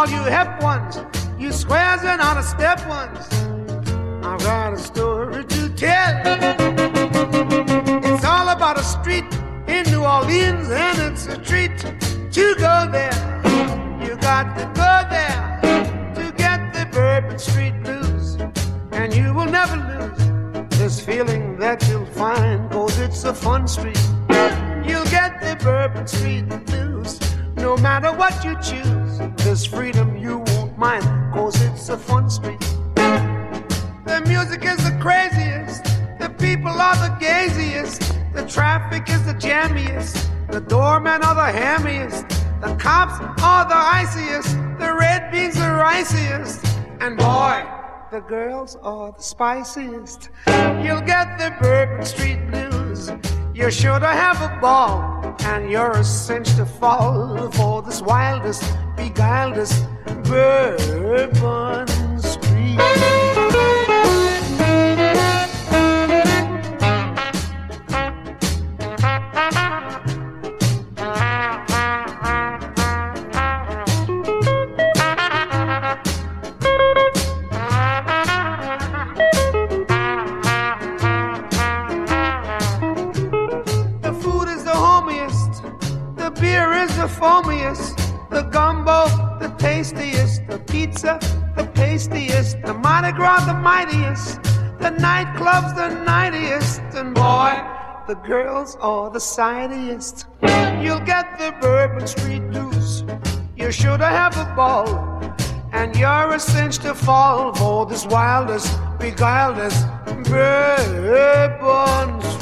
all you hip ones, you squares and on the step ones, I've got a story to tell. It's all about a street in New Orleans, and it's a treat to go there. You got to go there to get the Bourbon Street blues, and you will never lose this feeling that you'll find, 'cause it's a fun street. You'll get the Bourbon Street blues no matter what you choose. This freedom you won't mind, 'cause it's a fun street. The music is the craziest, the people are the gaziest, the traffic is the jammiest, the doormen are the hammiest, the cops are the iciest, the red beans the riciest, and boy, the girls are the spiciest. You'll get the Bourbon Street blues, you're sure to have a ball, and you're a cinch to fall for this wildest, beguiledest Bourbon Street. The foamiest, the gumbo, the tastiest, the pizza, the pastiest, the Mardi Gras, the mightiest, the nightclubs, the nightiest, and boy, the girls are the sightiest. You'll get the Bourbon Street blues, you're sure to have a ball, and you're a cinch to fall for this wildest, beguiledest Bourbon Street.